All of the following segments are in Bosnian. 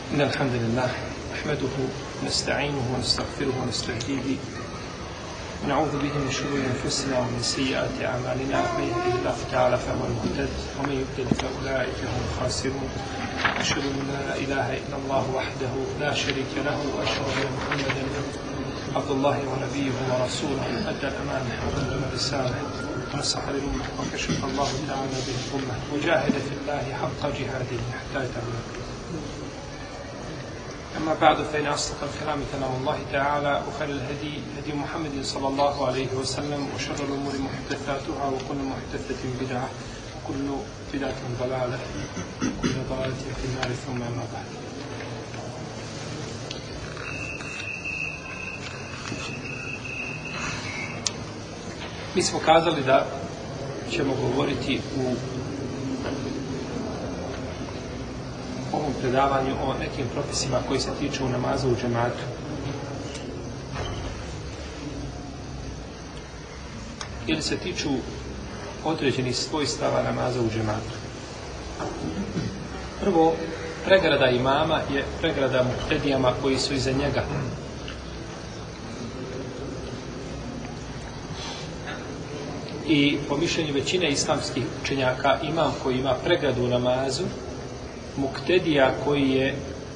إن الحمد لله نحمده ونستعينه ونستغفره ونستهديه ونعوذ به من شرور أنفسنا ومن سيئات أعمالنا من يهده الله تعالى فهو المهتد ومن يضلل فأولئك هم الخاسرون أشهد أن لا إله إلا الله وحده لا شريك له وأشهد أن محمدا عبد الله ونبيه ورسوله أدى الأمانة وبلغ الرسالة ونصح للأمة وكشف الله تعالى به الأمة وجاهد في الله حق جهاده حتى يتمم. أما بعد فإن أصدق الكلام كلام الله تعالى وخير الهدي هدي محمد صلى الله عليه وسلم وشر الأمور محدثاتها وكل محدثة بدعة وكل بدعة ضلالة وكل ضلالة في النار ثم أما بعد. Mi smo kazali da ćemo govoriti u ovom predavanju o nekim propisima koji se tiču namaza u džematu. Ili se tiču određenih svojstava namaza u džematu. Prvo, pregrada imama je pregrada muktedijama koji su iza njega. I po mišljenju većine islamskih učenjaka imam koji ima pregradu u namazu, muktedija koji je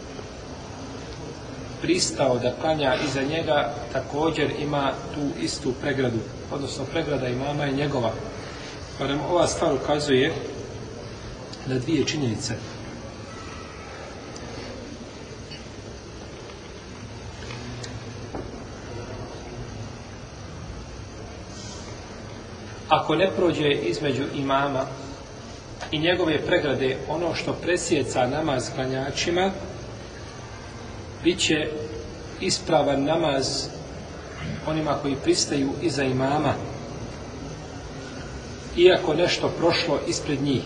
pristao da klanja iza njega također ima tu istu pregradu, odnosno pregrada imama je njegova. Pa nam ova stvar ukazuje na dvije činjenice. Ako ne prođe između imama i njegove pregrade ono što presjeca namaz klanjačima, bit će ispravan namaz onima koji pristaju iza imama, iako nešto prošlo ispred njih.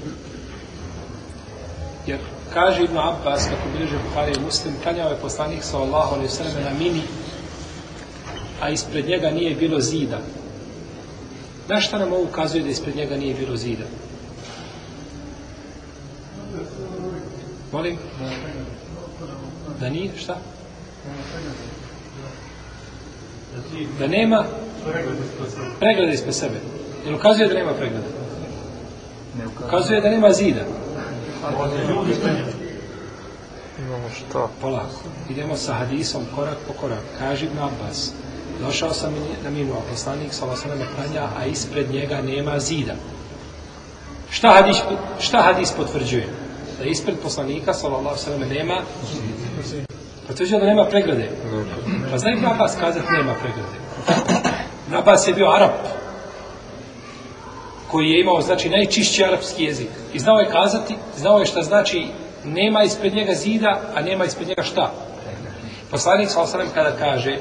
Jer kaže Ibn Abbas, kako bilježi Buhari i Muslim, klanjao je poslanik sallallahu alejhi ve sellem na mini, a ispred njega nije bilo zida. Na šta nam ovo ukazuje da ispred njega nije bilo zida? Molim? Da nije? Šta? Da nema pregleda ispred sebe. Jer ukazuje da nema pregleda? Ukazuje da nema zida. Imamo šta? Polako. Idemo sa hadisom korak po korak. Kaže Ibn Abbas, došao sam na minu, a poslanik sallallahu alejhi ve sellem klanja, a ispred njega nema zida. Šta hadis potvrđuje? Da ispred poslanika sallallahu alejhi ve sellem nema, potvrđuje da nema pregrade. Pa zna Ibn Abbas kazati nema pregrade. Ibn Abbas je bio Arap koji je imao, znači, najčišći arapski jezik i znao je kazati, znao je šta znači nema ispred njega zida, a nema ispred njega šta. Poslanik sallallahu alejhi ve sellem kada kaže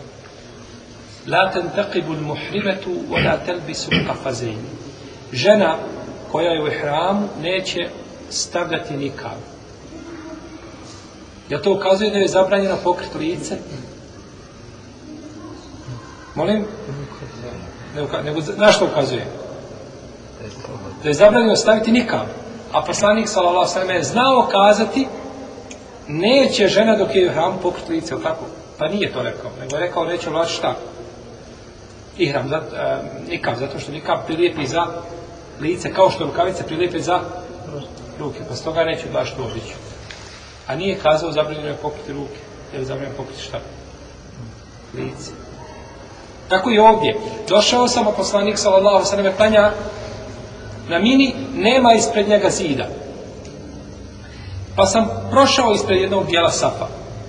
la tantaqibu al-muhrimatu wa la talbisu al-qafazain, žena koja je u ihramu neće stavljati nikav. Ja to ukazuje da je zabranjeno pokriti lice? Molim? Nego na što ukazuje? Da je zabranjeno staviti nikav. A poslanik sallallahu alejhi ve sellem je znao kazati neće žena dok je u ihramu pokriti lice, ili tako? Pa nije to rekao. Nego je rekao neće vlači šta? Ihram, nikav, zato što nikav prilijepi za lice, kao što rukavice prilijepi za ruke, pa s toga neće baš to odličiti. A nije kazao zabranjeno je pokriti ruke, jer zabranjeno je pokriti šta? Lice. Tako i ovdje. Došao sam, a poslanik sallallahu alejhi ve sellem klanja na mini, nema ispred njega zida. Pa sam prošao ispred jednog dijela safa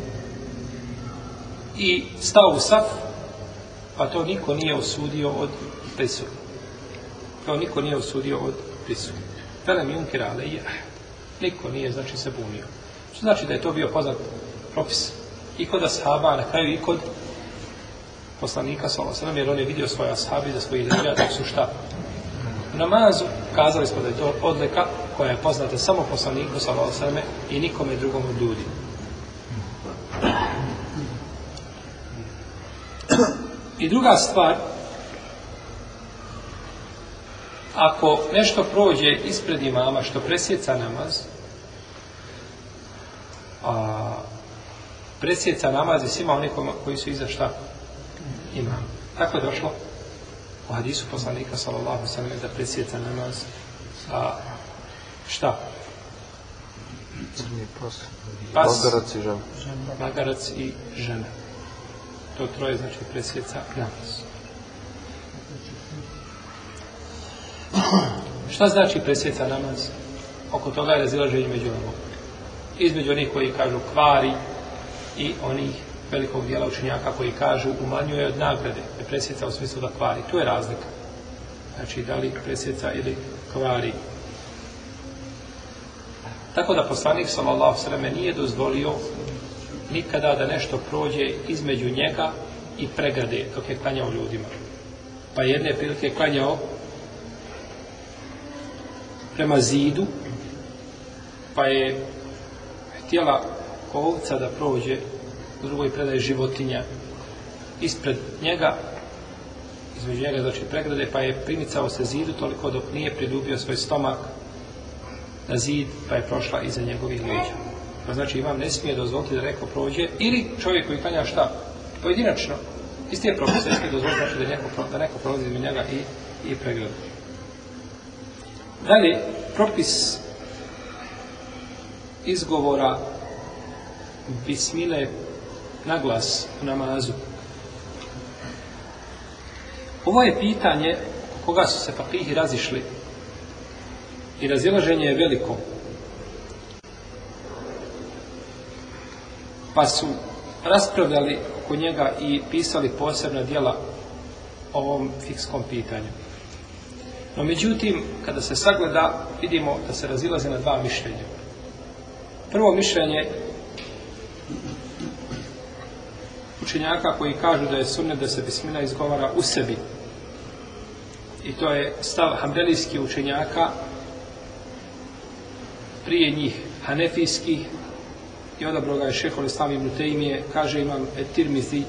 i stao u saf, pa to niko nije osudio od prisutnih. To niko nije osudio od prisutnih. Velem junkira alejje, niko nije, znači, se bunio. Što znači da je to bio poznat propis i kod ashaba, a na kraju i kod poslanika sallallahu alejhi ve sellem, jer on je vidio svoje ashabi za svojih dželja dok su šta? U namazu kazali smo da je to odlika koja je poznata samo poslaniku sallallahu alejhi ve sellem i nikome drugom od ljudi. I druga stvar, ako nešto prođe ispred imama što presjeca namaz, presjeca namaz i svima oni koji su iza šta? Imam. Tako je došlo u hadisu poslanika sallallahu sallam da presjeca namaz šta? Pas, magarac i žena. To troje znači presjeca namaz. Šta znači presjeca namaz? Oko toga je razilaženje među ulema. Između onih koji kažu kvari i onih velikog dijela učenjaka koji kažu umanjuje od nagrade. Ne presjeca u smislu da kvari. Tu je razlika. Znači da li presjeca ili kvari. Tako da poslanik sallallahu alejhi ve sellem nije dozvolio nikada da nešto prođe između njega i pregrade dok je klanjao ljudima. Pa jedne prilike je klanjao prema zidu, pa je htjela ovca da prođe, u drugoj predaje životinja ispred njega, između njega znači pregrade, pa je primicao se zidu toliko dok nije priljubio svoj stomak na zid, pa je prošla iza njegovih leđa. Pa znači imam ne smije dozvoliti da neko prođe, ili čovjek koji klanja šta? Pojedinačno. Isti je propis, ne smije dozvoliti znači da neko prolazi između njega i pregrade. Dalje, propis izgovora bismile na glas u namazu. Ovo je pitanje koga su se fakihi razišli i razilaženje je veliko. Pa su raspravljali oko njega i pisali posebna djela o ovom fikskom pitanju. No međutim, kada se sagleda, vidimo da se razilaze na dva mišljenja. Prvo mišljenje učenjaka koji kažu da je sunnet da se bismila izgovara u sebi. I to je stav hanbelijskih učenjaka, prije njih hanefijskih, i odabrao ga je šejhul islam ibn Tejmije, kaže imam et-Tirmizi.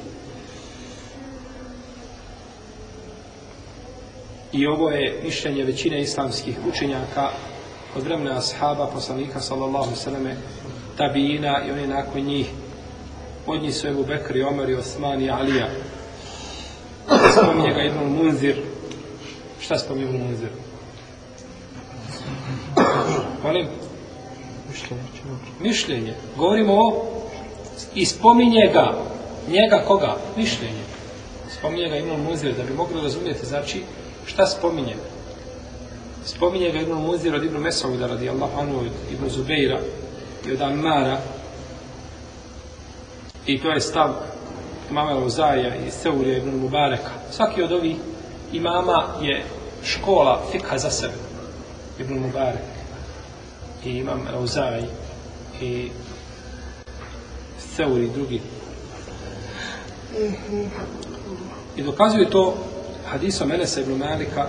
I ovo je mišljenje većine islamskih učenjaka od vremena ashaba, poslanika sallallahu alejhi ve selleme, tabiina i oni nakon njih. Od njih su Ebu Bekr i Omer i Osman i Alija. Spominje ga Ibn Munzir. Šta spominje Ibn Munzir? Molim? Mišljenje. Govorimo o... I spominje ga. Njega koga? Mišljenje. Spominje ga Ibn Munzir, da bi mogli razumjeti, znači, šta spominje? Spominje ga Ibn Munzir od Ibn Mesauda radijallahu anhu, od Ibn Zubeira i od Ammara. I to je stav imama Lauzaija i Seurija ibn Mubareka. Svaki od ovih imama je škola fikha za sebe. Ibn Mubarek i imam Lauzaj i Seuri drugi. I dokazuje to hadisom Enesa ibn Malika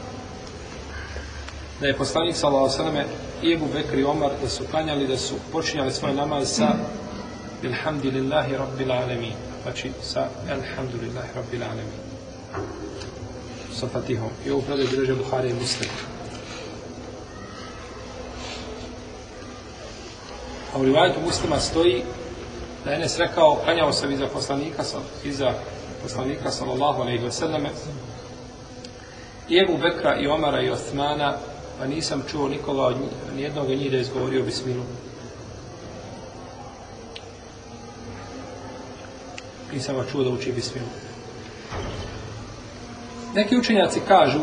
da je poslanik sallallahu alejhi ve selleme i Ebu Bekr i Omar da su klanjali, da su počinjali svoj namaz sa Alhamdulillahi Rabbil Alamin. Znači sa Alhamdulillahi Rabbil Alamin. Sa Fatihom. I ovo predaju bilježe Buhari i Muslim. A u rivajetu Muslima stoji da je Enes rekao, klanjao sam iza poslanika sallallahu alejhi ve selleme i Ebu Bekra i Omara i Osmana, pa nisam čuo nikoga od nijednog od njih da je izgovorio bismilu. Nisam ga čuo da uči bismilu. Neki učenjaci kažu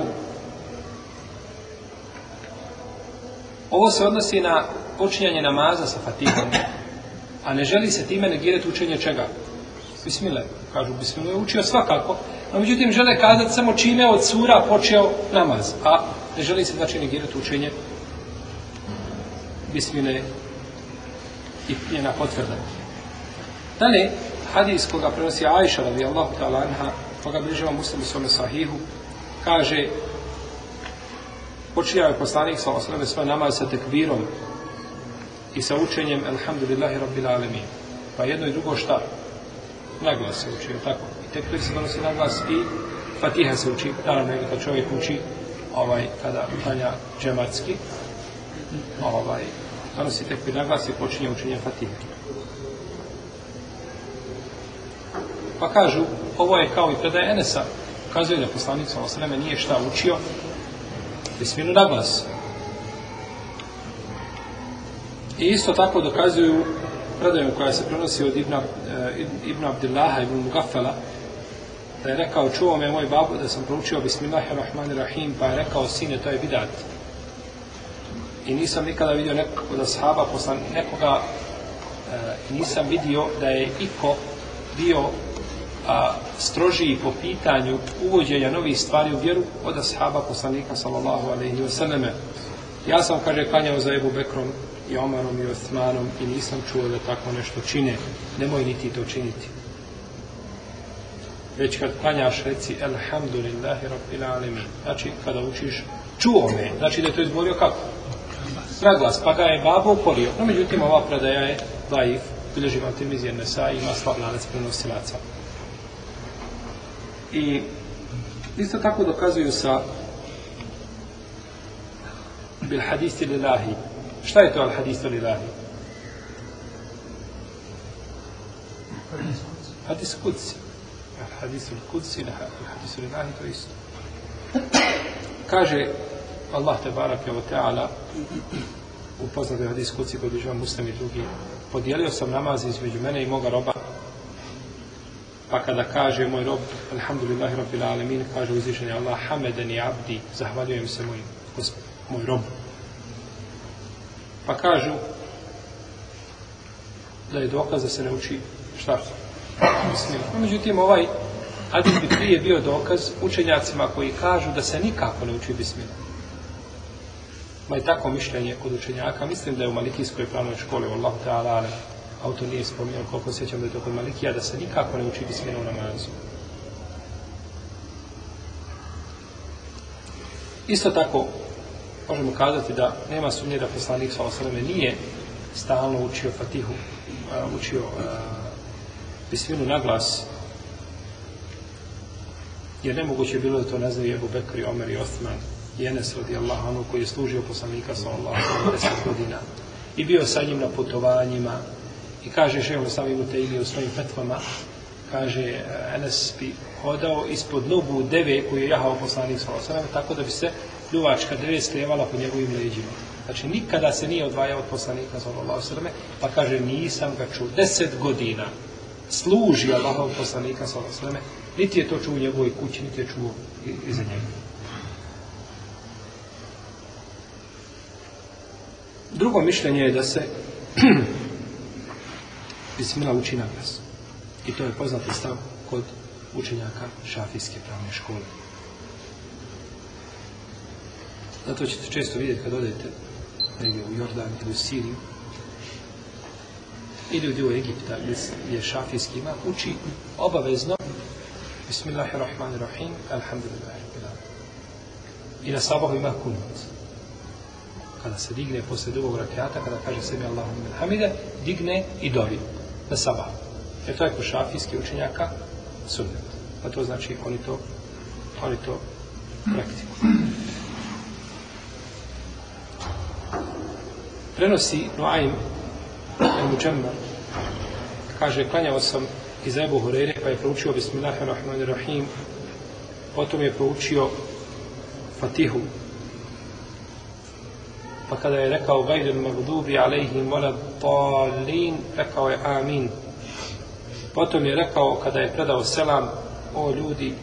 ovo se odnosi na počinjanje namaza sa Fatihom, a ne želi se time negirati učenje čega? Bismile. Kažu, bismilu je učio svakako, no međutim žele kazati samo čime od sura počeo namaz, a ne želi se znači negirati učenje bismile i njena potvrda. Dalje, hadis koga prenosi Ajša radijallahu ta'ala anha, koga bližava Muslim u svome sahihu, kaže, počinjao je poslanik sallallahu alejhi ve sellem svoj namaz sa tekbirom i sa učenjem Alhamdulillahi Rabbil Alamin. Pa jedno i drugo šta? Naglas se učio, tako. I tekbir se donosi naglas i Fatiha se uči, naravno kad čovjek uči kada klanja džematski, donosi tekbir naglas i počinje učenje Fatiha. Pa kažu, ovo je kao i predaje Enesa. Ukazuje da poslanik sallallahu alejhi ve sellem nije šta učio bismilu na glas. I isto tako dokazuju predajom koja se prenosi od Ibn Abdillaha ibn Mugaffala, da je rekao, čuo me moj babo da sam proučio Bismillahirrahmanirrahim, pa je rekao, sine, to je bidat. I nisam nikada vidio nekog od ashaba, nekoga nisam vidio da je iko bio strožiji po pitanju uvođenja novih stvari u vjeru od ashaba poslanika sallallahu alejhi ve selleme. Ja sam, kaže, klanjao za Ebu Bekrom i Omarom i Osmanom i nisam čuo da tako nešto čine. Nemoj niti to činiti. Već kad klanjaš, reci Elhamdulillahi Rabbil Alamin. Znači, kada učiš, čuo me. Znači da je to izgovorio kako? Naglas, pa ga je babo upolio. No, međutim, ova predaja je daif, bilježi vam Tirmizi Nesa i ima slab lanac prenosilaca. I isto tako dokazuju sa bil hadisi lillahi. Šta je to al hadisu lillahi? Hadis kudsi. Al hadisu kudsi, al hadisu lillahi, to isto. Kaže Allah tebarake wa ta'ala u poznatoj hadis kudsi koji bilježi vam Muslim i drugi, podijelio sam namaz između mene i moga roba. Pa kada kaže moj rob, alhamdulillahi rabbil alamin, kaže uzvišeni Allah, hamedeni abdi, zahvaljujem se moj rob. Pa kažu da je dokaz da se ne uči šta? Bismillah. Međutim, ovaj hadis bi prije bio dokaz učenjacima koji kažu da se nikako ne uči bismillah. Ma je tako mišljenje kod učenjaka. Mislim da je u Malikijskoj pravnoj školi, Allahu ta'ala, autor nije spominjao, koliko sjećam da je to kod Malikija, da se nikako ne uči bismillah u namazu. Isto tako, možemo kazati da nema sumnje da poslanik sallallahu alejhi ve sellem nije stalno učio Fatihu, učio bismillah na glas, jer nemoguće je bilo da to ne znaju Ebu Bekr i Omer i Osman i Enes radijallahu anhu koji je služio poslanika sallallahu alejhi ve sellem 10 godina i bio sa njim na putovanjima. I kaže šejh Islam ibn Tejmija u svojim fetvama, kaže Enes bi hodao ispod nogu deve koju je jahao poslanik sallallahu alejhi ve sellem, tako da bi se pljuvačka deve skrevala po njegovim leđima. Znači nikada se nije odvajao od poslanika sallallahu alejhi ve sellem, pa kaže nisam ga čuo 10 godina služi Allahov poslanika sallallahu alejhi ve sellem, niti je to čuo u njegovoj kući, niti je čuo iza njega. Drugo mišljenje je da se bismillah uči na glas. I to je poznati stav kod učenjaka šafijske pravne škole. Zato ćete često vidjeti kad odete negdje u Jordan ili u Siriju ili u dio Egipta gdje je šafijski imam, uči obavezno Bismillahirrahmanirrahim, alhamdulillahi rabbil alamin. I na sabahu ima kunut. Kada se digne posle drugog rakijata, kada kaže sami Allahu limen hamide, digne i dovi na sabahu. Jer to je kod šafijskih učenjaka sunnet. A to znači oni to praktikuju. Prenosi Nuaym al-Muđemmar, kaže, klanjao sam iz Ebu Hureyre, pa je proučio Bismillahirrahmanirrahim, potom je proučio Fatihu, pa kada je rekao gajdul magdubi alejhim wala dallin, rekao je amin. Potom je rekao, kada je predao selam, o ljudi,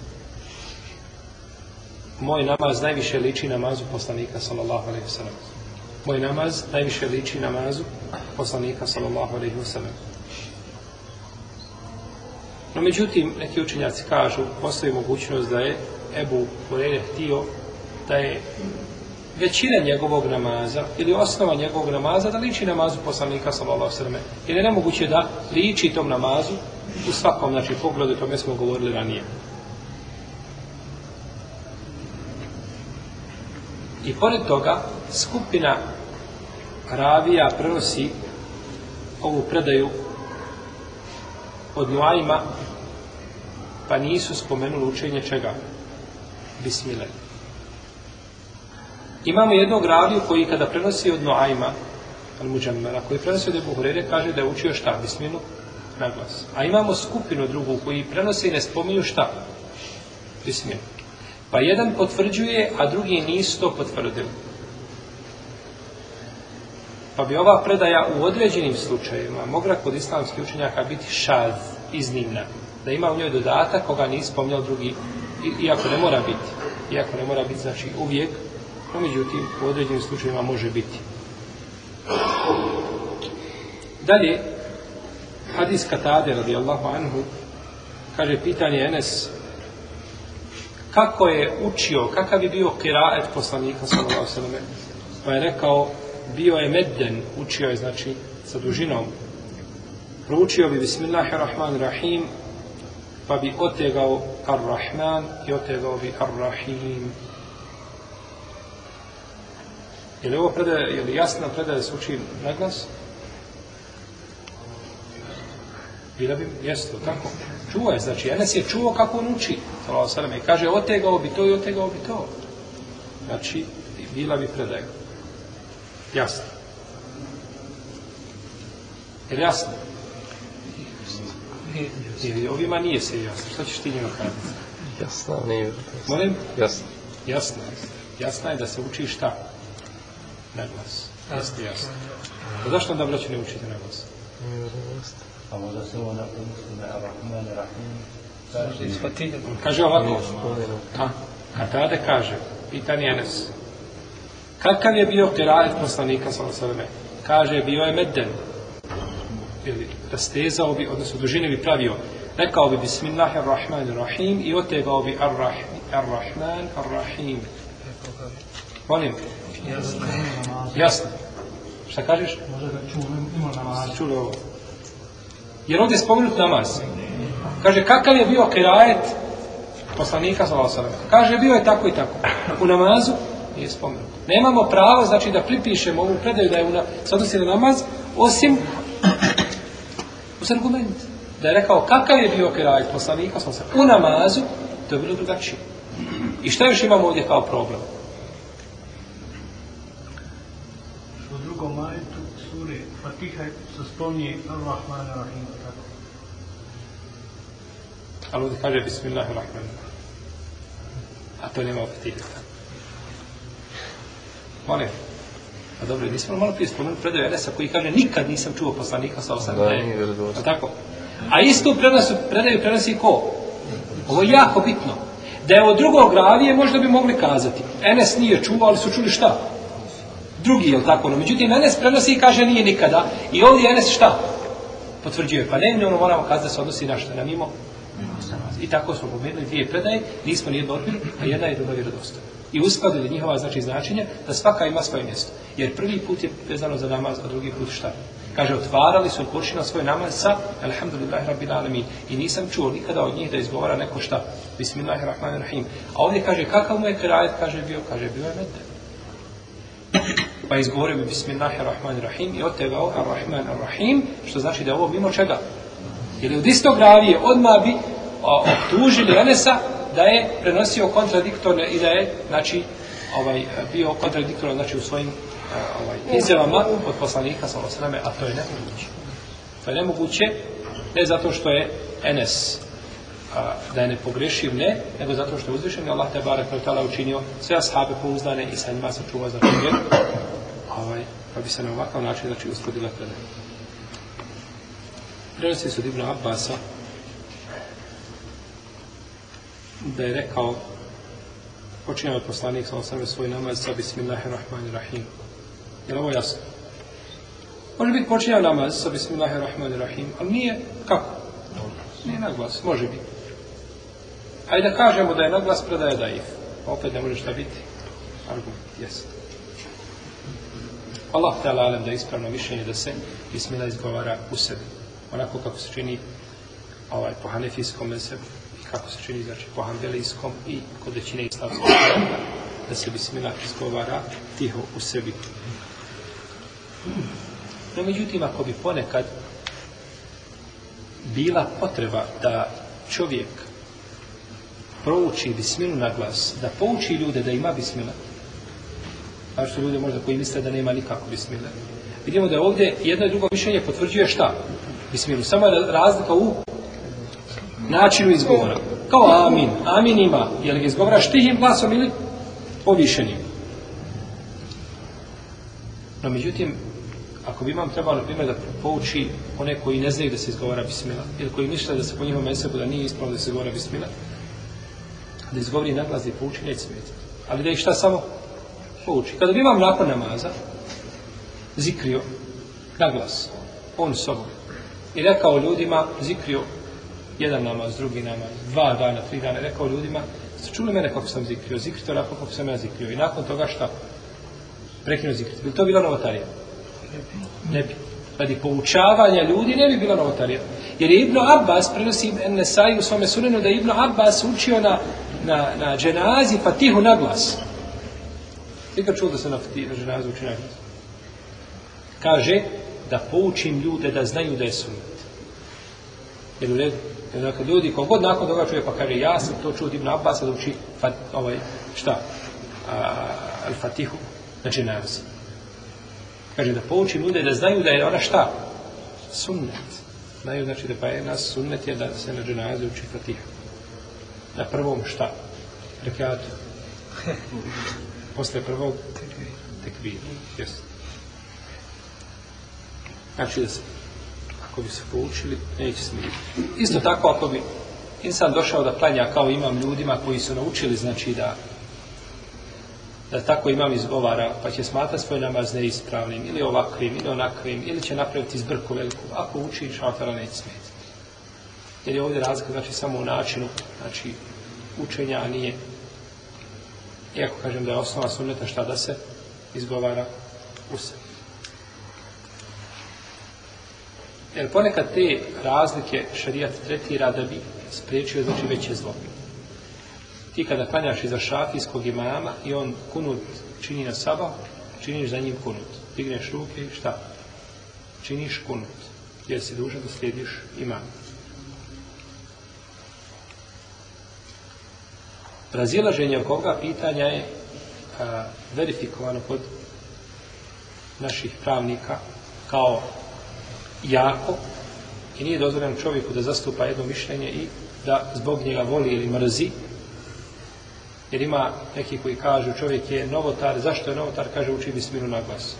moj namaz najviše liči namazu poslanika sallallahu alejhi ve sellem. Moj namaz najviše liči namazu poslanika sallallahu alejhi ve sellem. No međutim, neki učenjaci kažu, postoji mogućnost da je Ebu Hureyre htio da je većina njegovog namaza ili osnova njegovog namaza da liči namazu poslanika sallallahu alejhi ve sellem. Jer je nemoguće da liči tom namazu u svakom, znači, pogledu, o tome smo govorili ranije. I pored toga, skupina ravija prenosi ovu predaju od Nuajma, pa nisu spomenuli učenje čega? Bismillah. Imamo jednog raviju koji kada prenosi od Nuajma, al-Muđemmara, koji prenosi od Ebu Hureyre, kaže da je učio šta? Bismillah na glas. A imamo skupinu drugu koji prenose i ne spominju šta? Bismillah. Pa jedan potvrđuje, a drugi nisu to potvrdili. Pa bi ova predaja u određenim slučajevima mogla kod islamskih učenjaka biti šaz, iznimna. Da ima u njoj dodatak koga nije spominjao drugi, iako ne mora biti. Iako ne mora biti, znači uvijek, no međutim u određenim slučajevima može biti. Dalje, hadis Katade radijallahu anhu, kaže pitanje Enes, kako je učio, kakav je bio kiraet poslanika sallallahu alejhi ve sellem, pa je rekao, bio je medden, učio je znači sa dužinom, proučio bi bismillahirrahmanirrahim, pa bi otegao ar-Rahman i otegao bi ar-Rahim. Je li ovo predaje, je li jasna predaje da se uči na glas? Bila bi, jeste, tako. Čuo je, znači, Enes je čuo kako on uči, i kaže, otegao bi to i otegao bi to. Znači, bila bi predaja. Jasno. Je li jasno? Ovima nije se jasno. Što ćeš ti njima kazati? Jasno, nije. Molim? Jasno. Jasno. Jasno je da se uči šta? Na glas. Jeste jasno. A zašto onda braći ne učite na glas? A možda se ovo napuniti na Ar-Rahman Ar-Rahim. Kaže ovako. Katade kaže, pitanje Enes. Kakav je bio kiraet poslanika sallallahu alejhi ve sellem? Kaže, bio je medden. Ili rastezao bi, odnosno dužine bi pravio. Rekao bi bismillahirrahmanirrahim i otegao bi ar-Rahman ar-Rahim. Molim. Jasno. Šta kažeš? Može da čuo namaz. Čulo ovo. Jer ovdje je spomenut namaz. Kaže, kakav je bio kiraet poslanika sallallahu alejhi ve sellem? Kaže, bio je tako i tako. U namazu nije spomenut. Nemamo pravo, znači, da pripišemo ovu predaju da je se odnosi na namaz, osim uz argument. Da je rekao kakav je bio kiraet poslanika sallallahu alejhi ve sellem u namazu, to je bilo drugačije. I šta još imamo ovdje kao problem? U drugom ajetu sure Fatiha se spominje Ar-Rahman Ar-Rahim. Ali ovdje kaže bismillahirrahmanirrahim. A to nema Fatiha. Molim. A dobro, nismo malo prije spomenuli predaju Enesa koji kaže nikad nisam čuo poslanika sallallahu alejhi ve sellem. Tako. A isto predaju prenosi ko? Ovo je jako bitno. Da je od drugog ravije možda bi mogli kazati. Enes nije čuo, ali su čuli šta? Drugi, je li tako? No, međutim, Enes prenosi i kaže nije nikada. I ovdje Enes šta? Potvrđuje. Pa ne, ono moramo kazati da se odnosi na šta? Na mimo? I tako smo pomenuli dvije predaje, nismo nijedno odbili, a jedna je druga vjerodostojna. I uskladili njihova znači značenja da svaka ima svoje mjesto. Jer prvi put je vezano za namaz, a drugi put šta? Kaže, otvarali su počinali svoj namaz sa Alhamdulillahi Rabbil Alamin. I nisam čuo nikada od njih da izgovara neko šta? Bismillahirrahmanirrahim. A ovdje kaže, kakav mu je kirajet? Kaže, bio je medden. Pa izgovorio bi Bismillahirrahmanirrahim i otegao Ar-Rahman Ar-Rahim, što znači da je ovo mimo čega? Jer od istog ravije odmah bi optužili Enesa da je prenosio kontradiktorne i da je, znači, bio kontradiktoran, znači, u svojim izjavama od poslanika sallallahu alejhi ve sellem, a to je nemoguće. To je nemoguće, ne zato što je Enes da je nepogrešiv, ne, nego zato što je uzvišen i Allah te barek ve taala učinio sve ashabe pouzdane i sa njima sačuvao za vjeru. Pa bi se na ovakav način, znači, uskladila predaja. Prenosi se od Ibn Abbasa da je rekao, počinjao poslanik sallallahu alejhi ve sellem svoj namaz sa Bismillahirrahmanirrahim. Je li ovo jasno? Može biti počinjao namaz sa Bismillahirrahmanirrahim, ali nije kako? Nije na glas, može biti. Ajde da kažemo da je na glas predaje daif. Opet ne može šta biti. Argument, jest. Allah te alem da je ispravno mišljenje da se Bismillah izgovara u sebi. Onako kako se čini po hanefijskom mesebu i kako se čini, znači, po hanbelijskom i kod većine islamskog naroda, da se Bismillah izgovara tiho u sebi. No, međutim, ako bi ponekad bila potreba da čovjek prouči Bismilu na glas, da pouči ljude da ima Bismila, a što ljudi možda koji misle da nema nikako Bismila. Vidimo da ovdje jedno i drugo mišljenje potvrđuje šta? bismilu. Samo je razlika u načinu izgovora. Kao amin. Amin ima. Je li ga izgovaraš tihim glasom ili povišenim? No, međutim, ako bi imam trebalo, na primjer, da pouči one koji ne znaju da se izgovara bismila, ili koji misle da se po njihom mesebu da nije ispravno da se izgovara bismila, da izgovori naglas i pouči, neće smetiti. Ali da ih šta samo pouči. Kada bi imam nakon namaza zikrio naglas, on sobom, i rekao ljudima, zikrio jedan namaz, drugi namaz, 2 dana, 3 dana, rekao ljudima, ste čuli mene kako sam zikrio, zikrite onako kako sam ja zikrio, i nakon toga šta? Prekinuo zikriti. Bi li to bila novotarija? Ne bi. Radi poučavanja ljudi ne bi bila novotarija. Jer je Ibn Abbas, prenosi Nesai u svome sunenu, da je Ibn Abbas učio na dženazi Fatihu naglas. Nikad čuo da se na dženazi uči naglas. Kaže da poučim ljude da znaju da je sunnet. Jer u redu. Dakle, ljudi, kogod nakon toga čuje, pa kaže, ja sam to čuo od Ibn Abbasa da uči Al-Fatihu na dženazi. Kaže da poučim ljude da znaju da je ona šta? Sunnet. Znaju, znači da pa je nas sunnet je da se na dženazi uči Fatiha. Na prvom šta? Rekatu. Posle prvog tekbira. Jesi. Znači da se, ako bi se poučili, neće smiriti. Isto tako, ako bi insan došao da klanja kao imam ljudima koji su naučili, znači da tako imam izgovara, pa će smatrati svoj namaz neispravnim, ili ovakvim, ili onakvim, ili će napraviti zbrku veliku. Ako uči, šaltara neće smetiti. Jer je ovdje razlika, znači, samo u načinu, znači, učenja, a nije. Iako kažem da je osnova sunneta šta da se izgovara u sebi. Jer ponekad te razlike šarijat tretira da bi spriječio, znači, veće zlo. Ti kada klanjaš iza šafijskog imama i on kunut čini na sabah, činiš za njim kunut. Digneš ruke i šta? Činiš kunut. Jer si dužan da slijediš imama. Razilaženje oko ovoga pitanja je verifikovano kod naših pravnika kao jako i nije dozvoljeno čovjeku da zastupa jedno mišljenje i da zbog njega voli ili mrzi. Jer ima neki koji kažu čovjek je novotar, zašto je novotar? Kaže uči bismilu na glas.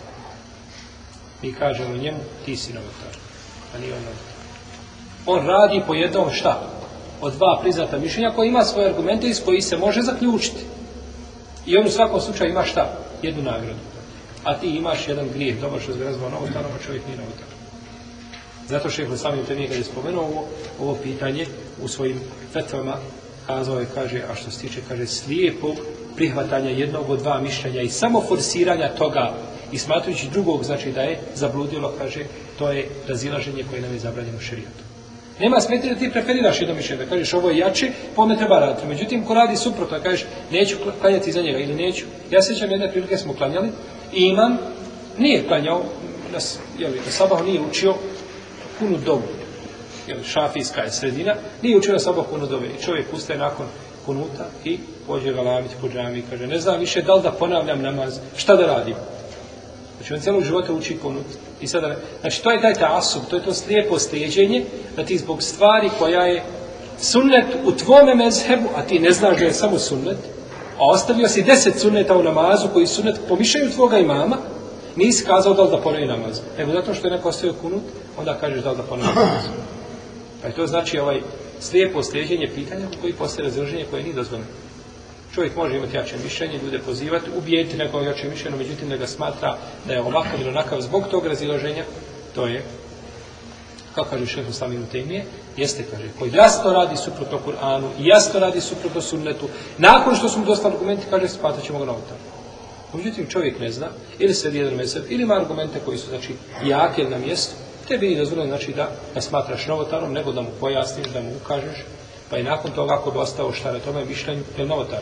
Mi kažemo njemu ti si novotar, a nije on novotar. On radi po jednom šta? Od 2 priznata mišljenja koji ima svoje argumente iz koji se može zaključiti. I on u svakom slučaju ima šta? Jednu nagradu. A ti imaš jedan grijeh, dobro što se nazvao novotarom, a čovjek nije novotar. Zato Šejh Islam Ibn Tejmija kad je spomenuo ovo pitanje u svojim fetvama, kazao je, kaže, a što se tiče, kaže, slijepog prihvatanja jednog od 2 mišljenja i samo forsiranja toga i smatrujući drugog, znači da je zabludilo, kaže, to je razilaženje koje nam je zabranjeno šerijatu. Nema smetnje da ti preferiraš jedno mišljenje, da kažeš ovo je jače, po me treba raditi. Međutim, ko radi suprotno, da kažeš neću klanjati iza njega ili neću. Ja sjećam jedne prilike smo klanjali i imam nije klanjao, na sabahu nije učio kunu dobu. Šafijska je sredina, nije učio na sabahu kunu dobu. I čovjek ustaje nakon kunuta i pođe galamiti po džami i kaže ne znam više da li da ponavljam namaz, šta da radim. Znači on cijelog života uči kunut. I sada, znači to je taj asub, to je to slijepo slijeđenje da ti zbog stvari koja je sunnet u tvome mezhebu, a ti ne znaš da je samo sunnet, a ostavio si 10 sunneta u namazu koji sunnet po mišljenju tvoga imama, nisi kazao da li da ponovi namaz. Nego zato što je neko ostavio kunut, onda kažeš da li da ponovi namaz. Pa to znači slijepo slijeđenje pitanja koji postaje razilaženje koje nije dozvoljeno. Čovjek može imati jače mišljenje, ljude pozivati, ubijeti nekog jače mišljenje, međutim da ga smatra da je ovakav ili onakav zbog tog razilaženja, to je, kao kaže Šejh Islam Ibn Tejmije, jeste, kaže, koji jasno radi suprotno Kur'anu i jasno radi suprotno sunnetu, nakon što su mu dosta argumenti, kaže, smatrat ćemo ga novotarom. Međutim, čovjek ne zna, ili se jedan mezheb, ili ima argumente koji su, znači, jake na mjestu, tebi nije dozvoljeno, znači, da ga smatraš novotarom, nego da mu pojasniš, da mu ukažeš, pa i nakon toga, ako bi ostao šta na tome mišljenju, je li novotar?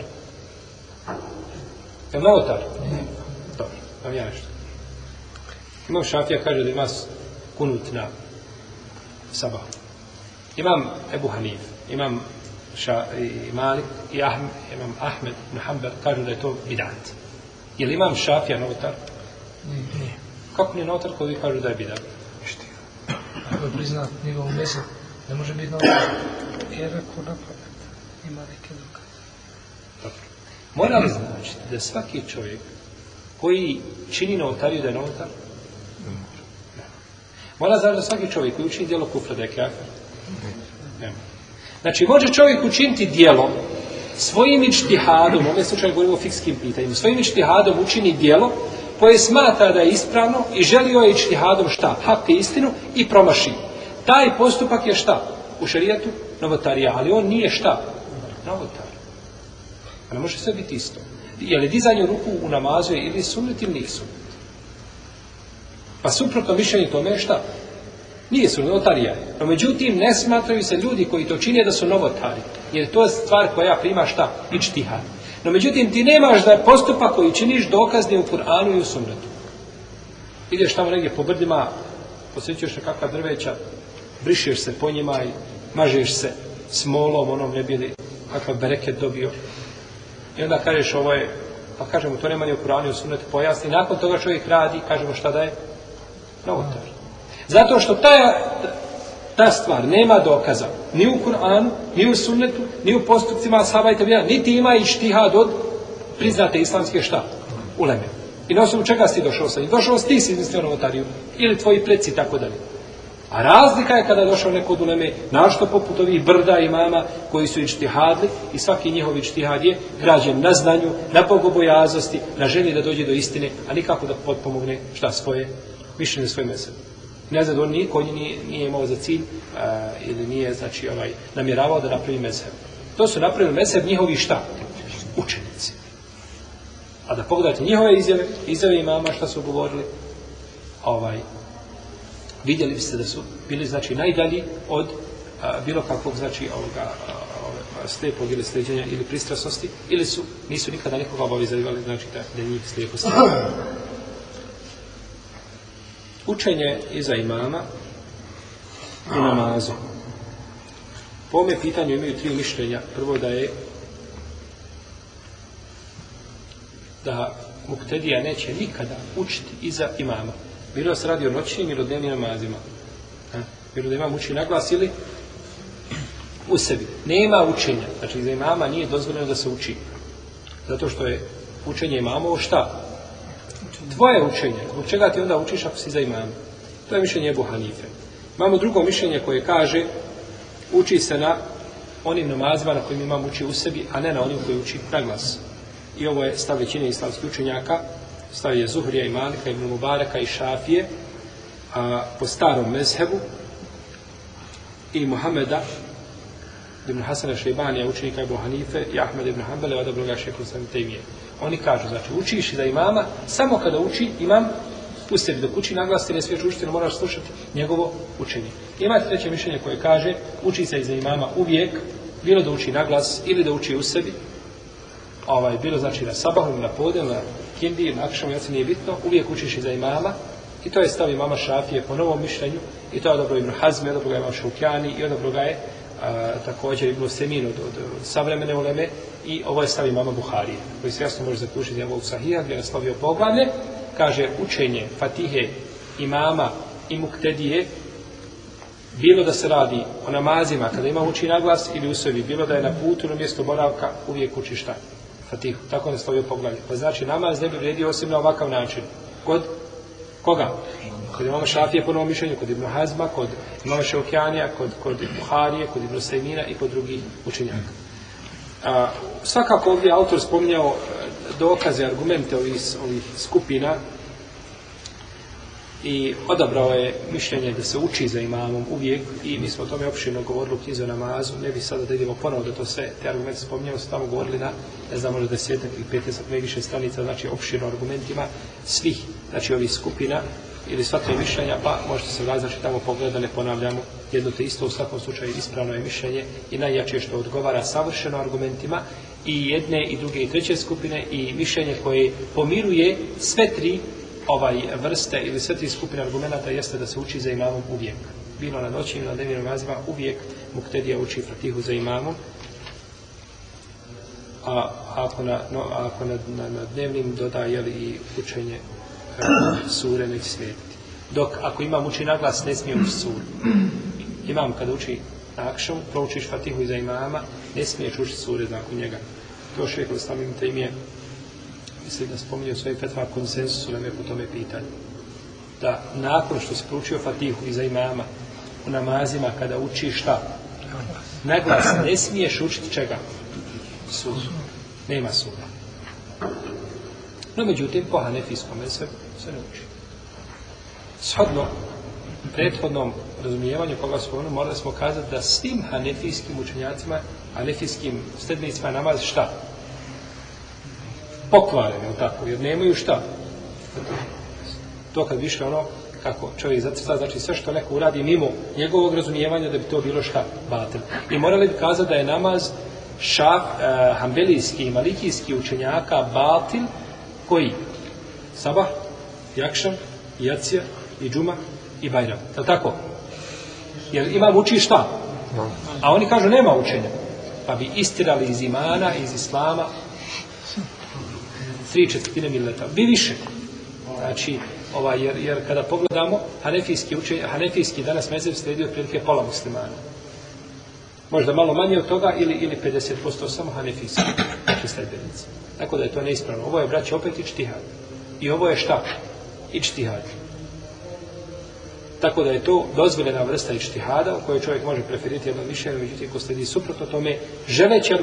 Je li novotar? Dobro, vam ja nešto. Imam Šafija kaže da ima kunut na sabahu. Imam Ebu Hanif, imam Malik i imam Ahmed ibn Hanbal kažu da je to bidat. Je li imam Šafija novotar? Nije. Kako nije novotar koji kažu da je bidat? ko je priznat njegovu mesu, ne može biti novotar. Jer ako napamet, ima neke dokaze. Mora li značiti da svaki čovjek koji čini novotariju da je novotar? Mora znači da svaki čovjek koji učini djelo kufra da je kafir? Nema. Znači, može čovjek učiniti djelo svojim ičtihadom, u ovom slučaju govorimo o fikskim pitanjima, svojim ičtihadom učini djelo koje smatra da je ispravno i želio je ičtihadom šta? Hak i istinu i promaši. Taj postupak je šta? U šerijatu novotarija, ali on nije šta? Novotar. A ne može sve biti isto. Je li dizanje ruku u namazu ili sunnet ili nije sunnet? Pa suprotno mišljenje tome je šta? Nije sunnet, novotarija je. No međutim, ne smatraju se ljudi koji to čine da su novotari. Jer to je stvar koja prima šta? Ičtihad. No međutim, ti nemaš da je postupak koji činiš dokazni u Kur'anu i u sunnetu. Ideš tamo negdje po brdima, posjećuješ na kakva drveća, brišeš se po njima i mažeš se smolom, onom ne bi li kakav bereket dobio. I onda kažeš ovo je, pa kažemo to nema ni u Kur'anu i u sunnetu, pojasni. Nakon toga čovjek radi, kažemo šta da je? Novotar. Zato što ta stvar nema dokaza ni u Kur'anu, ni u sunnetu, ni u postupcima ashaba i tabina, niti ima ištihad od priznate islamske šta? Uleme. I na osnovu čega si došao sa njim? Došao si ti si izmislio novotariju. Ili tvoji preci i tako dalje. A razlika je kada je došao neko od uleme, našto poput ovih brda imama koji su ištihadli i svaki njihov ištihad je građen na znanju, na bogobojaznosti, na želji da dođe do istine, a nikako da potpomogne šta svoje mišljenje, svoje mezhebe. Ne znam da on niko nije imao za cilj ili nije znači namjeravao da napravi mezheb. To su napravili mezheb njihovi šta? Učenici. A da pogledate njihove izjave imama šta su govorili, vidjeli biste da su bili znači najdalji od bilo kakvog znači slijepog ili slijeđenja ili pristrasnosti, ili nisu nikada nikoga obavezivali znači da njih slijepo slijedi. Učenje iza imama u namazu. Po ovome pitanju imaju 3 mišljenja. Prvo da muktedija neće nikada učiti iza imama. Bilo se radi o noćnim ili o dnevnim namazima. Bilo da imam uči na glas ili u sebi. Nema učenja. Znači iza imama nije dozvoljeno da se uči. Zato što je učenje imamovo šta? Tvoje učenje. Zbog čega ti onda učiš ako si za imama? To je mišljenje Ebu Hanife. Imamo drugo mišljenje koje kaže uči se na onim namazima na kojim imam uči u sebi, a ne na onim koji uči na glas. I ovo je stav većine islamskih učenjaka, stav je Zuhrija i Malika, Ibn Mubaraka i Šafije, po starom mezhebu, i Muhameda ibn Hasana Šejbanija, učenika Ebu Hanife, i Ahmed ibn Hanbala, odabro ga Šejh Islam Tejmije. Oni kažu, znači, učiš da imama, samo kada uči imam u sebi, dok uči naglas, ti ne smiješ učiti, ne moraš slušati njegovo učenje. Imate treće mišljenje koje kaže, uči se iza imama uvijek, bilo da uči naglas ili da uči u sebi, bilo znači na sabahu, na podne, na kindi, na akšamu, jaci nije bitno, uvijek učiš iza imama, i to je stav imama Šafije po novom mišljenju, i to je odabro Ibn Hazmi, odabro ga imam Šaukjani, i odabro ga je također Ibn Semin od savremene uleme, i ovo je stav imama Buharije, koji se jasno može zaključiti njegovog sahija, gdje je naslovio poglavlje, kaže učenje Fatihe, imama i muktedije, bilo da se radi o namazima kada ima uči naglas ili u sebi, bilo da je na putu na mjesto boravka, uvijek uči šta? Fatihu. Tako je naslovio poglavlje. Pa znači namaz ne bi vredio osim na ovakav način. Kod koga? Kod imama Šafije po novom mišljenju, kod Ibn Hazma, kod imama Šaukjanija, kod Buharije, kod Ibn Sejmina i kod drugih učenjaka. Svakako ovdje autor spominjao dokaze, argumente ovih skupina i odabrao je mišljenje da se uči za imamom uvijek, i mi smo o tome opširno govorili u knjizi o namazu. Ne bi sada da idemo ponovo da to sve, te argumente spominjamo, smo tamo govorili na, ne znam, možda 10 ili 15 najviše stranica, znači opširno argumentima svih, znači ovih skupina ili sva 3 mišljenja, pa možete se vratiti, znači tamo pogleda, da ne ponavljamo jedno te isto, u svakom slučaju ispravno je mišljenje i najjače što odgovara savršeno argumentima i jedne i druge i treće skupine, i mišljenje koje pomiruje sve 3 vrste ili sve 3 skupine argumenata jeste da se uči za imamom uvijek. Bilo na noći ili na dnevnim namazima, uvijek muktedija uči Fatihu za imamom, a ako na dnevnim dodaje i učenje sure neće slijediti. Dok ako imam uči naglas, ne smije učiti suru. Imam kada uči na akšamu, proučiš Fatihu iza imama, ne smiješ učiti sure nakon njega. To šejh al-Islam Ibn Tejmije, mislim da spominje u svojim fetvama konsensus uleme po tome pitanju. Da nakon što si proučio Fatihu iza imama, u namazima kada učiš šta? Naglas, ne smiješ učiti čega? Suru. Nema sura. No, međutim, po hanefijskom se ne uči. Shodno prethodnom razumijevanju koga smo morali smo kazati da svim hanefijskim učenjacima, hanefijskim sledbenicima namaz šta? Pokvaren, je li tako? Jer nemaju šta? To kad više ono, kako čovjek zacrta, znači sve što neko uradi mimo njegovog razumijevanja da bi to bilo šta? Batil. I morali bi kazati da je namaz hanbelijski i malikijski učenjaka batil koji? Sabah, jakšan, jacija i džuma i bajram. Je li tako? Jer imam uči šta? A oni kažu nema učenja. Pa bi istirali iz imana, iz islama 3/4 mileta. Bi više. Znači, jer kada pogledamo hanefijski danas mezheb slijedi otprilike pola muslimana. Možda malo manje od toga ili 50% samo hanefijski sledbenici. Tako da je to neispravno. Ovo je, braće, opet ičtihad. I ovo je šta? Ičtihad. Tako da je to dozvoljena vrsta ičtihada u kojoj čovjek može preferiti jedno mišljenje, međutim ko slijedi suprotno tome, želeći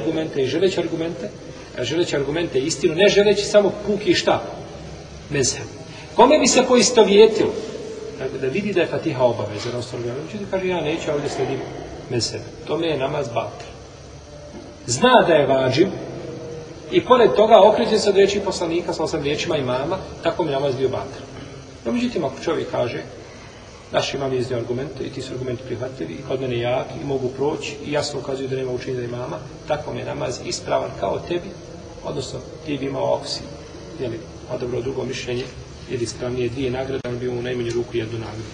argumente i istinu, ne želeći samo puki šta? Mezheb. Kome bi se poistovjetilo? Da vidi da je Fatiha obavezna, međutim kaže ja neću, ovdje sledim mezheb. Tome je namaz batil. Zna da je vađib i pored toga okreće se od riječi poslanika sa 8 riječima imama, tako mi namaz bio batil. No, međutim, ako čovjek kaže naš imam iznio argumente i ti su argumenti prihvatljivi i kod mene jaki i mogu proći i jasno ukazuju da nema učenja imama, tako mi je namaz ispravan kao tebi, odnosno ti bi imao ako si odabrao drugo mišljenje ili ispravnije 2 nagrade, on bi u najmanju ruku 1 nagradu.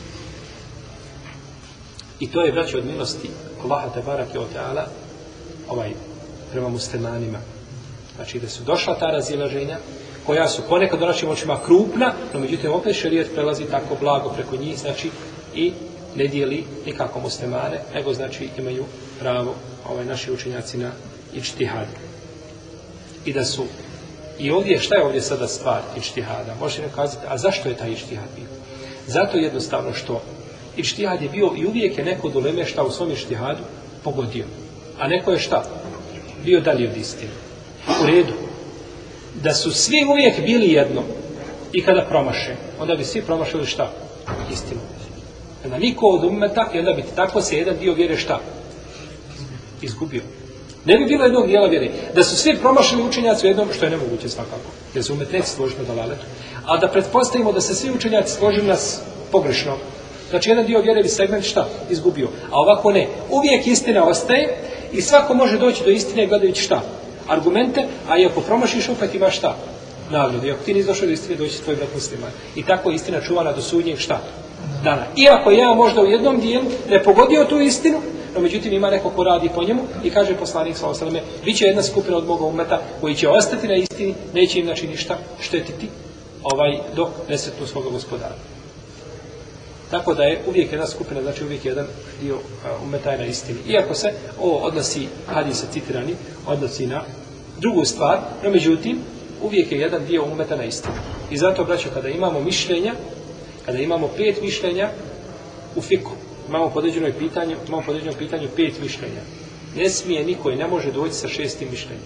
I to je, braće, od milosti Allaha tebarake o teala prema muslimanima. Znači da su došla ta razilaženja koja su ponekad u našim očima krupna, no međutim opet šerijat prelazi tako blago preko njih, znači i ne dijeli nikako muslimane, nego znači imaju pravo naši učenjaci na ičtihad. I da su i ovdje, šta je ovdje sada stvar ičtihada? Možete mi kazati, a zašto je taj ičtihad bio? Zato jednostavno što ičtihad je bio i uvijek je neko doleme šta u svom ičtihadu pogodio. A neko je šta? Bio dalje od istine. U redu. Da su svi uvijek bili jedno i kada promaše, onda bi svi promašili šta? Istinu. Onda niko od ummeta i onda bi tako se jedan dio vjere šta? Izgubio. Ne bi bilo jednog dijela vjere. Da su svi promašili učenjaci u jednom, što je nemoguće svakako, jer se ummet neće složiti na dalaletu. A da pretpostavimo da se svi učenjaci složili nas pogrešno, znači jedan dio vjere bi segment šta? Izgubio. A ovako ne. Uvijek istina ostaje i svako može doći do istine gledajući šta? Argumente, a i ako promašiš opet imaš šta? Nagradu. I ako ti nisi došao do istine, doći tvoj brat musliman. I tako je istina čuvana do sudnjeg šta? Dana. Iako ja možda u jednom dijelu ne pogodio tu istinu, no međutim ima neko ko radi po njemu i kaže poslanik sallallahu alejhi ve selleme, biće jedna skupina od moga ummeta koji će ostati na istini, neće im znači ništa štetiti dok ne sretnu svoga gospodara. Tako da je uvijek jedna skupina, znači uvijek jedan dio ummeta je na istini. Iako se ovo odnosi, hadis citirani, odnosi na drugu stvar, no međutim, uvijek je jedan dio ummeta na istini. I zato, braćo, kada imamo mišljenja, kada imamo 5 mišljenja u fiku, imamo podređeno pitanju 5 mišljenja. Ne smije niko i ne može doći sa 6. mišljenjem.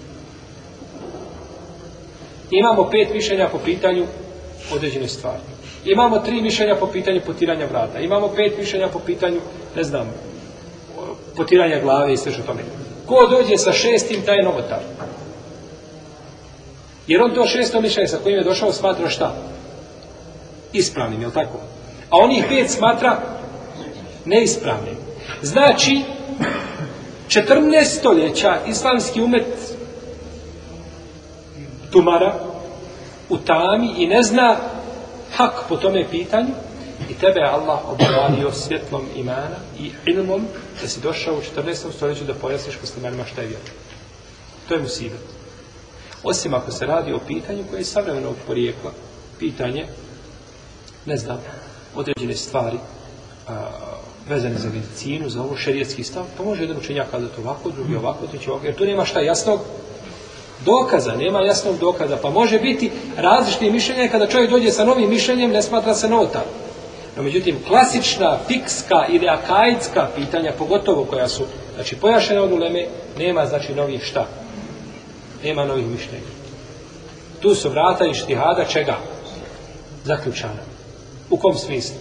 Imamo 5 mišljenja po pitanju određene stvari. Imamo 3 mišljenja po pitanju potiranja vrata. Imamo 5 mišljenja po pitanju, ne znam, potiranja glave i sve što tome. Ko dođe sa 6. taj je novotar. Jer on to 6. mišljenje sa kojim je došao smatra šta? Ispravnim, je li tako? A onih 5 smatra neispravnim. Znači, 14 stoljeća islamski umet tumara u tami i ne zna hak po tome pitanju i tebe je Allah obdario svjetlom imana i ilmom da si došao u 14. stoljeću da pojasniš muslimanima šta je vjera. To je musibet. Osim ako se radi o pitanju koje je savremenog porijekla. Pitanje, ne znam, određene stvari vezane za medicinu, za ovo šerijatski stav, pa može jedan učenjak kazati ovako, drugi ovako, treći ovako, jer tu nema šta jasnog dokaza, nema jasnog dokaza, pa može biti različite mišljenja, kada čovjek dođe sa novim mišljenjem, ne smatra se novotar. No, međutim, klasična, fikska ili akaidska pitanja, pogotovo koja su, znači, pojašene od uleme, nema, znači, novih šta? Nema novih mišljenja. Tu su vrata ištihada čega? Zaključana. U kom smislu?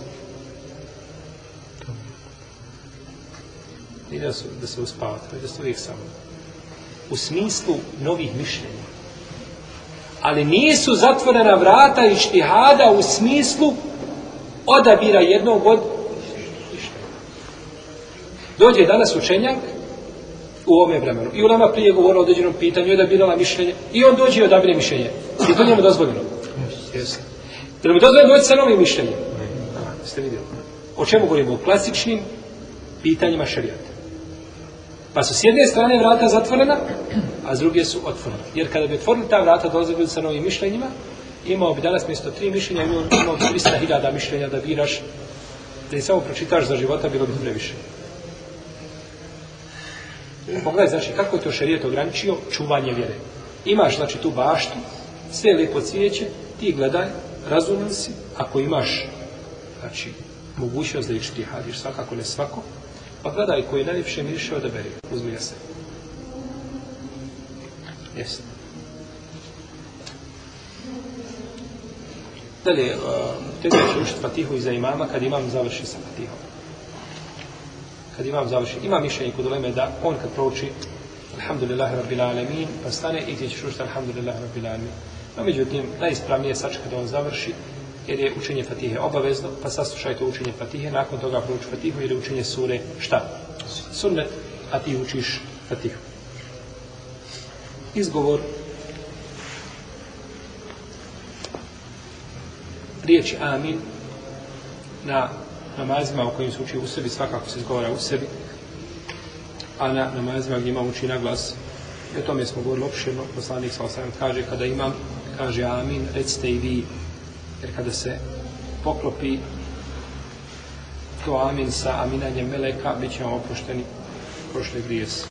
I da se uspavate, da ste uvijek samo. U smislu novih mišljenja. Ali nisu zatvorena vrata ištihada u smislu odabira jednog od mišljenja. Dođe danas učenjak u ovome vremenu. I ulema prije govorila o određenom pitanju i odabirala mišljenje. I on dođe i odabire mišljenje. I to njemu dozvoljeno. Jeste. Da li mu dozvoljeno doći sa novim mišljenjem? Ste vidjeli. O čemu govorimo? O klasičnim pitanjima šerijata. Pa su s jedne strane vrata zatvorena, a s druge su otvorena. Jer kada bi otvorili ta vrata, dolazili sa novim mišljenjima, imao bi danas mjesto 3 mišljenja, imao bi 300.000 mišljenja da biraš, da ih samo pročitaš za života, bilo bi previše. Pogledaj, znači, kako je to šerijet ograničio čuvanje vjere. Imaš, znači, tu baštu, sve lijepo cvijeće, ti gledaj, razumil si, ako imaš, znači, mogućnost da ištihadiš, svakako ne svako, pa gledaj koji je najljepše miriše odaberi, uzmi ga se. Jesi. Dalje, treba će učiti Fatihu iza imama kad imam završi sa Fatihom. Kad imam završi, ima mišljenje kod uleme da on kad prouči Alhamdulillahi Rabbil Alamin, pa stane i ti ćeš učiti Alhamdulillahi Rabbil Alamin. No, međutim, najispravnije sačeka da on završi, jer je učenje Fatihe obavezno, pa saslušajte učenje Fatihe, nakon toga prouči Fatihu, jer je učenje sure šta? Sunnet, a ti učiš Fatihu. Izgovor riječi amin na namazima u kojim se uči u sebi, svakako se izgovara u sebi, a na namazima gdje imam uči na glas. I o tome smo govorili opširno. Poslanik sallallahu alejhi ve sellem kaže kada imam, kaže amin, recite i vi, jer kada se poklopi to amin sa aminanjem meleka, bit ćemo oprošteni prošle grijesi.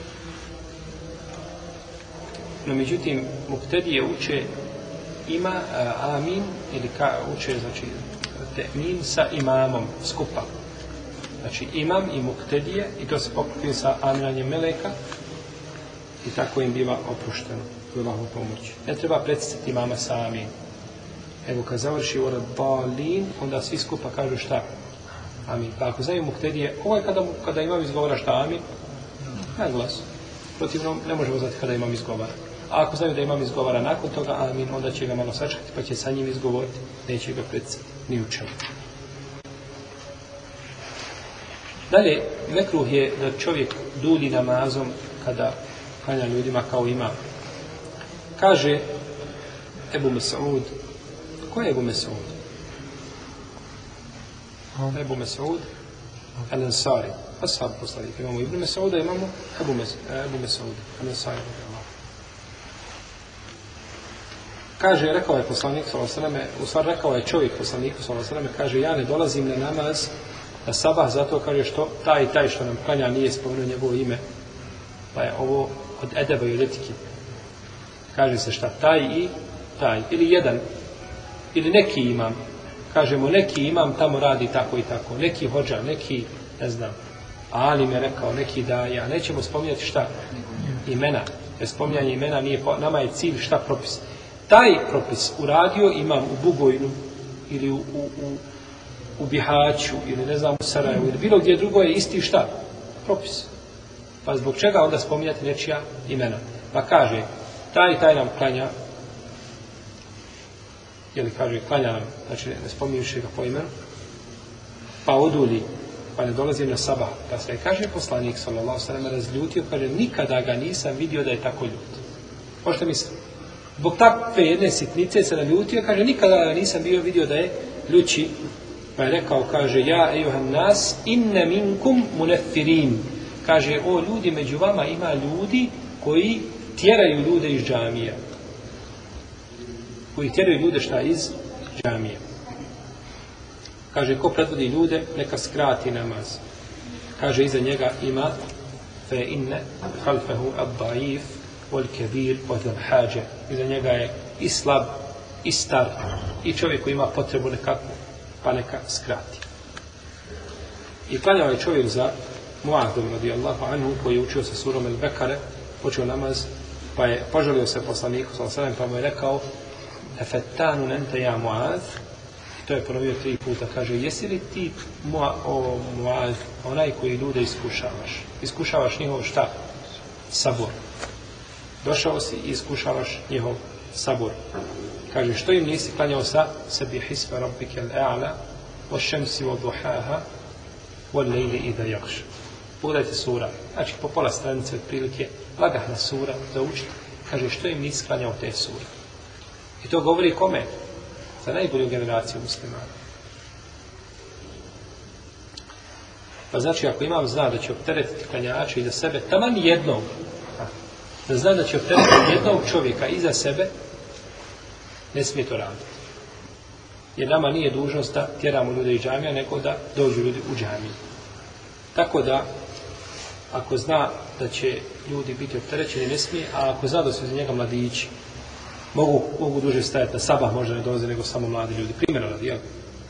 No, međutim, muktedije uče ima amin, ili uče, znači, te'min sa imamom skupa. Znači, imam i muktedije, i to se poklopi sa aminanjem meleka, i tako im biva oprošteno. Allahu pomoći. Ne treba predsjetiti imama sa amin. Evo, kad završi ora balin, onda svi skupa kažu šta? Amin. Pa ako znaju muktedije, ovo je kada imam izgovara šta amin, na glas. Protivno, ne možemo znati kada imam izgovara. A ako znaju da imam izgovara nakon toga amin, onda će ga malo sačekati, pa će sa njim izgovoriti, neće ga predsjetiti, ni u čemu. Dalje, mekruh je da čovjek dulji namazom kada klanja ljudima kao ima. Kaže Ebu Mes'ud, ko je Ebu Mes'ud? Ebu Mes'ud al-Ansari, ashab poslanika. Imamo Ibn Mes'uda, imamo Ebu Mes'ud al-Ansari. Kaže, rekao je poslanik sallallahu alejhi ve selleme, u stvari rekao je čovjek poslaniku sallallahu alejhi ve selleme, kaže, ja ne dolazim na namaz na sabah, zato kaže što taj što nam klanja nije spomenuo njegovo ime, pa je ovo od edeba i od etike. Kaže se šta, taj i taj, ili jedan, ili neki imam. Kažemo, neki imam tamo radi tako i tako, neki hođa, neki, ne znam, alim je rekao, neki daja, nećemo spominjati šta? Imena. Jer spominjanje imena nije, nama je cilj šta propis. Taj propis uradio imam u Bugojnu, ili u Bihaću, ili ne znam, u Sarajevu, ili bilo gdje drugo je isti šta? Propis. Pa zbog čega onda spominjati nečija imena? Pa kaže, taj nam klanja, ili kaže, klanja nam, znači ne spominjuši ga po imenu, pa oduli, pa ne dolazim na sabah. Pa se kaže poslanik, sallallahu alejhi ve sellem, razljutio, kaže, nikada ga nisam vidio da je tako ljut. Možete misliti? Zbog takve jedne sitnice se naljutio, kaže, nikada ga nisam vidio da je ljući. Pa je rekao, kaže, ja ejuhan nas, inne minkum muneffirin. Kaže, o ljudi, među vama ima ljudi koji tjeraju ljude iz džamija. Koji tjeraju ljude šta iz džamija. Kaže, ko predvodi ljude, neka skrati namaz. Kaže, iza njega ima fe inne halfehu ad-daif wal kebir wal hađe. Iza njega je i slab, i star, i čovjek koji ima potrebu nekakvu, pa neka skrati. I klanjao je čovjek za Muadom radijallahu anhu, koji je učio sa surom El-Bekare, počeo namaz, pa je poželio se poslaniku sallallahu alejhi ve sellem, pa mu je rekao: "Efettanun ente ja Muad?" To je ponovio 3 puta. Kaže, jesi li ti Muad, onaj koji ljude iskušavaš? Iskušavaš njihov šta? Sabor. Došao si i iskušavaš njihov sabor. Kaže, što im nisi klanjao sa sebi hisma rabbike al-a'la wa shamsi wa duhaha wal layli idha yaghsha. Pogledajte sura, znači po pola stranice otprilike, lagahna sura da učite. Kaže, što im nisi klanjao te sure? I to govori kome? Za najbolju generaciju muslimana. Pa znači, ako imam zna da će opteretiti klanjače iza sebe, taman jednog, da zna da će opteretiti jednog čovjeka iza sebe, ne smije to raditi. Jer nama nije dužnost da tjeramo ljude iz džamija, nego da dođu ljudi u džamiju. Tako da, ako zna da će ljudi biti opterećeni, ne smije, a ako zna da su za njega mladići, mogu duže stajati na sabah, možda ne dolaze nego samo mladi ljudi. Primjera radi, jel?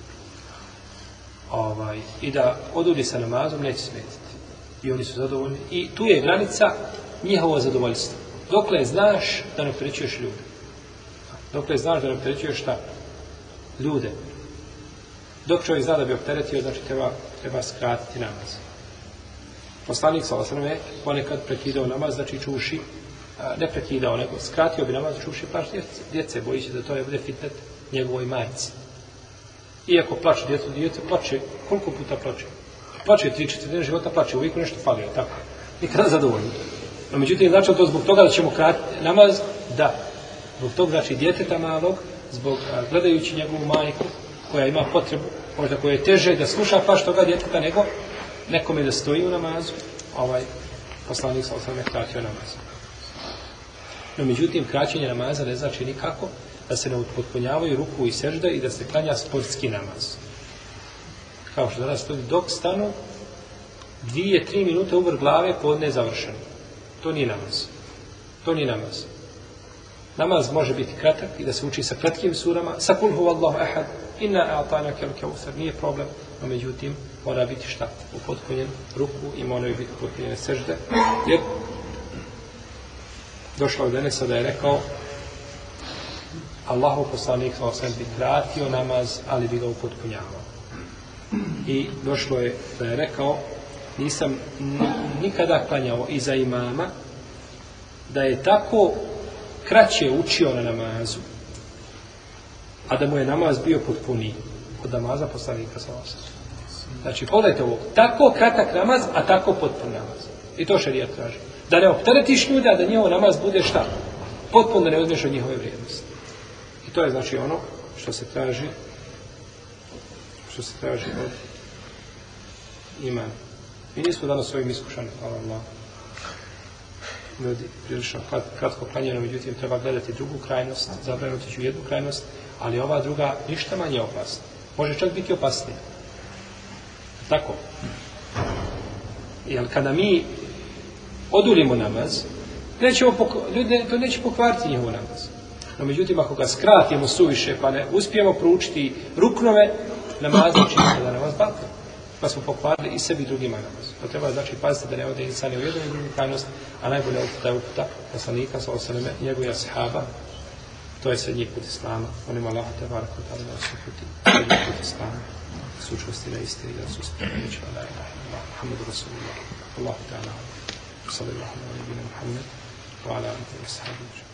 I da odudi sa namazom, neće smetiti. I oni su zadovoljni. I tu je granica njihovo zadovoljstvo. Dokle znaš da ne opterećuješ ljude. Dokle znaš da ne opterećuješ šta? Ljude. Dok čovjek zna da bi opteretio, znači treba skratiti namaz. Poslanik sallallahu alejhi ve sellem je ponekad prekidao namaz, znači čuši, ne prekidao, nego skratio bi namaz, čuši plač djece, boji se da to je bude fitnet njegovoj majci. Iako plače djece plače, koliko puta plače? Plače 3-4 života, plače, uvijek nešto fali, tako? Nikada zadovoljno. No, međutim, znači to zbog toga da ćemo kratiti namaz, da. Zbog toga, znači, djeteta malog, zbog gledajući njegovu majku, koja ima potrebu, možda koja je teže da sluša paš toga djeteta, nego nekome da stoji u namazu, poslanik sallallahu alejhi ve sellem kratio namaz. No, međutim, kraćenje namaza ne znači nikako da se ne upotpunjavaju ruku i sežde i da se klanja sportski namaz. Kao što danas stoji, dok stanu 2-3 minute uvrh glave, podne je završeno. To nije namaz. To nije namaz. Namaz može biti kratak i da se uči sa kratkim surama, sa kul huvallahu ahad, inna a'tanaka al-kawthar, nije problem, no međutim mora biti šta? Upotpunjen ruku i moraju biti upotpunjene sežde, jer došlo od Enesa da je rekao Allahov poslanik bi kratio namaz, ali bi ga upotpunjavao. I došlo je da je rekao, nisam nikada klanjao iza imama da je tako kraće učio na namazu, a da mu je namaz bio potpuniji od namaza poslanika sallallahu alejhi ve sellem. Znači, pogledajte ovo, tako kratak namaz, a tako potpun namaz. I to šerijat traži. Da ne opteretiš ljude, a da njihov namaz bude šta? Potpuno da ne uzmeš od njihove vrijednosti. I to je znači ono što se traži od imana. Mi nismo danas ovim iskušani, hvala Allah. Ljudi prilično kratko klanjeno, međutim treba gledati drugu krajnost, zabranuti ću jednu krajnost, ali ova druga ništa manje opasna. Može čak biti opasnija. Tako. Jer kada mi odulimo namaz, to neće pokvariti njihov namaz. No međutim, ako ga skratimo suviše, pa ne uspijemo proučiti ruknove, namaz čini da namaz batal. Pa smo pokvarili i sebi i drugima namaz. To treba znači paziti da ne ode insani u jednu i drugu krajnost, a najbolje je uputa poslanika sallallahu alejhi ve sellem, njegovih ashaba. To je srednji put islama. Molim Allaha te barek ve taala da se puti srednji put islama, sučvrsti na istini, da su spremniči na la ilaha illallah Muhammedu Rasulullah. Allahu ta'ala sallallahu alejhi ve sellem Muhammed wa ala alihi wa sahbihi.